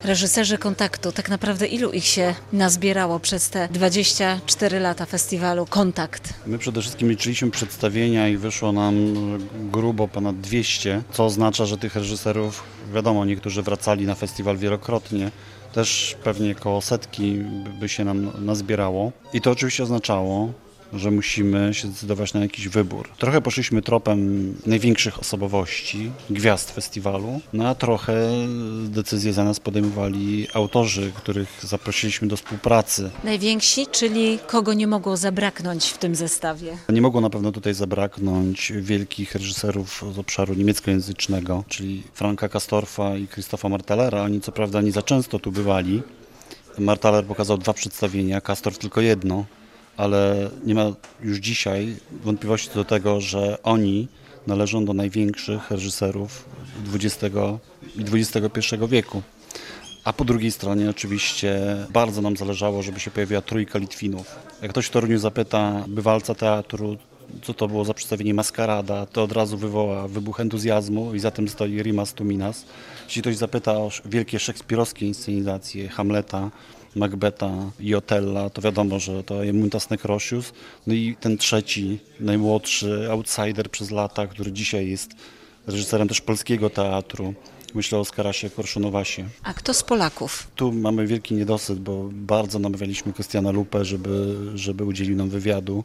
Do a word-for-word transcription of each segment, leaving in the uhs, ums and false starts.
Reżyserzy Kontaktu, tak naprawdę ilu ich się nazbierało przez te dwadzieścia cztery lata festiwalu Kontakt? My przede wszystkim liczyliśmy przedstawienia i wyszło nam grubo ponad dwieście, co oznacza, że tych reżyserów, wiadomo, niektórzy wracali na festiwal wielokrotnie, też pewnie koło setki by się nam nazbierało. I to oczywiście oznaczało, że musimy się zdecydować na jakiś wybór. Trochę poszliśmy tropem największych osobowości, gwiazd festiwalu, no a trochę decyzje za nas podejmowali autorzy, których zaprosiliśmy do współpracy. Najwięksi, czyli kogo nie mogło zabraknąć w tym zestawie? Nie mogło na pewno tutaj zabraknąć wielkich reżyserów z obszaru niemieckojęzycznego, czyli Franka Castorfa i Christopha Martalera. Oni co prawda nie za często tu bywali. Martaler pokazał dwa przedstawienia, Castorf tylko jedno. Ale nie ma już dzisiaj wątpliwości do tego, że oni należą do największych reżyserów dwudziestego i dwudziestego pierwszego wieku. A po drugiej stronie oczywiście bardzo nam zależało, żeby się pojawiła trójka Litwinów. Jak ktoś w Toruniu zapyta bywalca teatru, co to było za przedstawienie Maskarada, to od razu wywoła wybuch entuzjazmu i za tym stoi Rimas Tuminas. Jeśli ktoś zapyta o wielkie szekspirowskie inscenizacje Hamleta, Macbeta i Otella, to wiadomo, że to Emuntas Nekrosius. No i ten trzeci, najmłodszy outsider przez lata, który dzisiaj jest reżyserem też polskiego teatru. Myślę o Oskarasie Korszunowasie. A kto z Polaków? Tu mamy wielki niedosyt, bo bardzo namawialiśmy Krystiana Lupę, żeby, żeby udzielił nam wywiadu,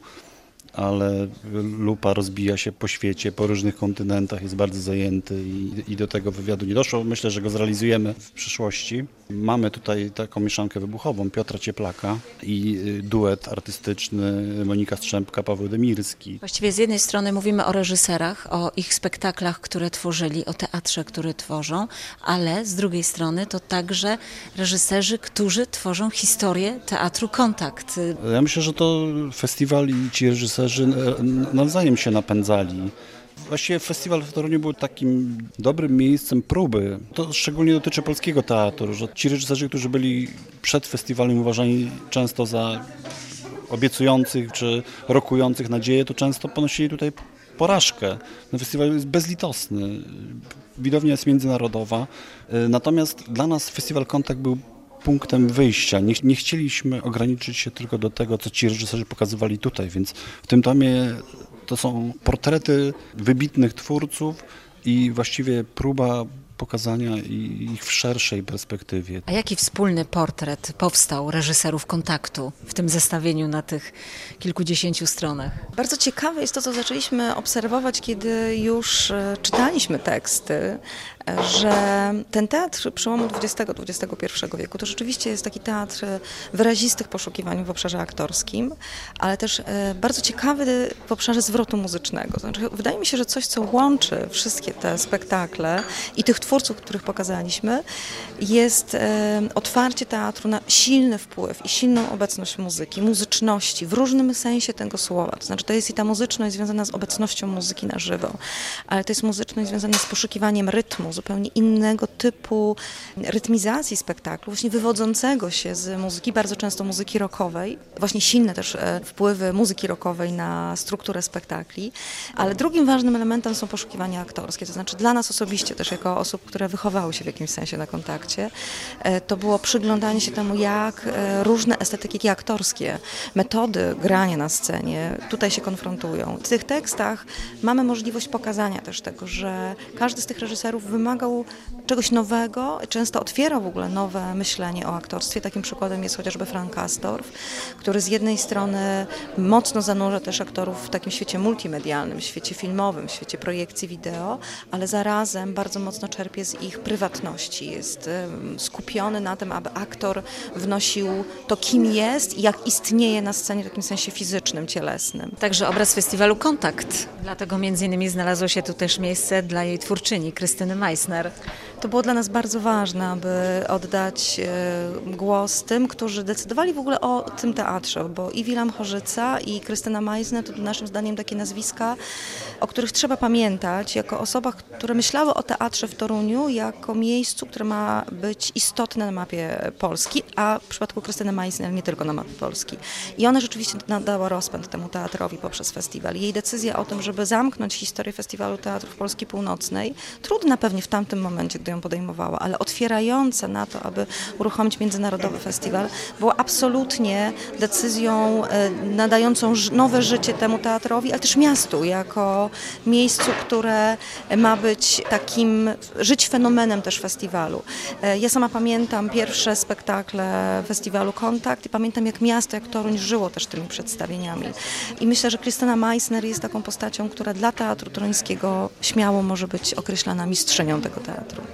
ale Lupa rozbija się po świecie, po różnych kontynentach, jest bardzo zajęty i, i do tego wywiadu nie doszło. Myślę, że go zrealizujemy w przyszłości. Mamy tutaj taką mieszankę wybuchową Piotra Cieplaka i duet artystyczny Monika Strzępka, Paweł Demirski. Właściwie z jednej strony mówimy o reżyserach, o ich spektaklach, które tworzyli, o teatrze, który tworzą, ale z drugiej strony to także reżyserzy, którzy tworzą historię teatru Kontakt. Ja myślę, że to festiwal i ci reżyserzy nawzajem się napędzali. Właściwie festiwal w Toruniu był takim dobrym miejscem próby. To szczególnie dotyczy polskiego teatru, że ci reżyserzy, którzy byli przed festiwalem uważani często za obiecujących czy rokujących nadzieję, to często ponosili tutaj porażkę. Ten festiwal jest bezlitosny. Widownia jest międzynarodowa. Natomiast dla nas festiwal Kontakt był punktem wyjścia. Nie, nie chcieliśmy ograniczyć się tylko do tego, co ci reżyserzy pokazywali tutaj, więc w tym tomie to są portrety wybitnych twórców i właściwie próba pokazania ich w szerszej perspektywie. A jaki wspólny portret powstał reżyserów Kontaktu w tym zestawieniu na tych kilkudziesięciu stronach? Bardzo ciekawe jest to, co zaczęliśmy obserwować, kiedy już czytaliśmy teksty, że ten teatr przełomu dwudziestego do dwudziestego pierwszego wieku to rzeczywiście jest taki teatr wyrazistych poszukiwań w obszarze aktorskim, ale też bardzo ciekawy w obszarze zwrotu muzycznego. Znaczy, wydaje mi się, że coś, co łączy wszystkie te spektakle i tych twórców, których pokazaliśmy, jest otwarcie teatru na silny wpływ i silną obecność muzyki, muzyczności w różnym sensie tego słowa. To znaczy, to jest i ta muzyczność związana z obecnością muzyki na żywo, ale to jest muzyczność związana z poszukiwaniem rytmu, zupełnie innego typu rytmizacji spektaklu, właśnie wywodzącego się z muzyki, bardzo często muzyki rockowej, właśnie silne też wpływy muzyki rockowej na strukturę spektakli, ale drugim ważnym elementem są poszukiwania aktorskie, to znaczy dla nas osobiście też jako osób, które wychowały się w jakimś sensie na Kontakcie, to było przyglądanie się temu, jak różne estetyki aktorskie, metody grania na scenie tutaj się konfrontują. W tych tekstach mamy możliwość pokazania też tego, że każdy z tych reżyserów wymagał czegoś nowego, często otwierał w ogóle nowe myślenie o aktorstwie. Takim przykładem jest chociażby Frank Castorf, który z jednej strony mocno zanurza też aktorów w takim świecie multimedialnym, świecie filmowym, świecie projekcji wideo, ale zarazem bardzo mocno czerpie z ich prywatności. Jest skupiony na tym, aby aktor wnosił to, kim jest i jak istnieje na scenie w takim sensie fizycznym, cielesnym. Także obraz festiwalu Kontakt. Dlatego między innymi znalazło się tu też miejsce dla jej twórczyni, Krystyny Meissner. To było dla nas bardzo ważne, aby oddać głos tym, którzy decydowali w ogóle o tym teatrze, bo i Wilhelm Chorzyca, i Krystyna Meissner to naszym zdaniem takie nazwiska, o których trzeba pamiętać, jako osobach, które myślały o teatrze w Toruniu jako miejscu, które ma być istotne na mapie Polski, a w przypadku Krystyny Meissner nie tylko na mapie Polski. I ona rzeczywiście nadała rozpęd temu teatrowi poprzez festiwal. Jej decyzja o tym, żeby zamknąć historię Festiwalu Teatrów Polski Północnej, trudna pewnie w tamtym momencie, gdy ją ją podejmowała, ale otwierająca na to, aby uruchomić międzynarodowy festiwal, była absolutnie decyzją e, nadającą ż- nowe życie temu teatrowi, ale też miastu, jako miejscu, które ma być takim, żyć fenomenem też festiwalu. E, ja sama pamiętam pierwsze spektakle festiwalu Kontakt i pamiętam, jak miasto, jak Toruń żyło też tymi przedstawieniami. I myślę, że Krystyna Meissner jest taką postacią, która dla teatru toruńskiego śmiało może być określana mistrzynią tego teatru.